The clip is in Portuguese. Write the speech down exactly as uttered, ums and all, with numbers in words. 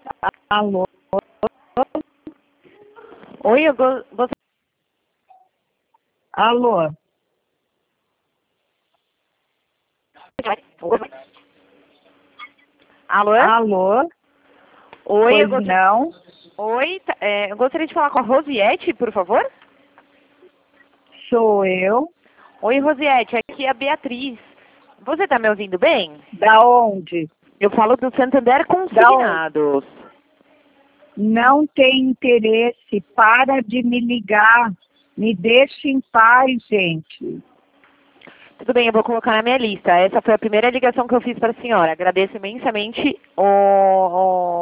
Alô? Oi, eu go- gostaria... Alô? Alô? Alô? Oi, eu Pois gostaria... não? Oi, tá- é, eu gostaria de falar com a Rosiette, por favor. Sou eu. Oi, Rosiette, aqui é a Beatriz. Você tá me ouvindo bem? Da onde? Eu falo do Santander Da onde? Consignados. Não tem interesse. Para de me ligar. Me deixe em paz, gente. Tudo bem, eu vou colocar na minha lista. Essa foi a primeira ligação que eu fiz para a senhora. Agradeço imensamente o, o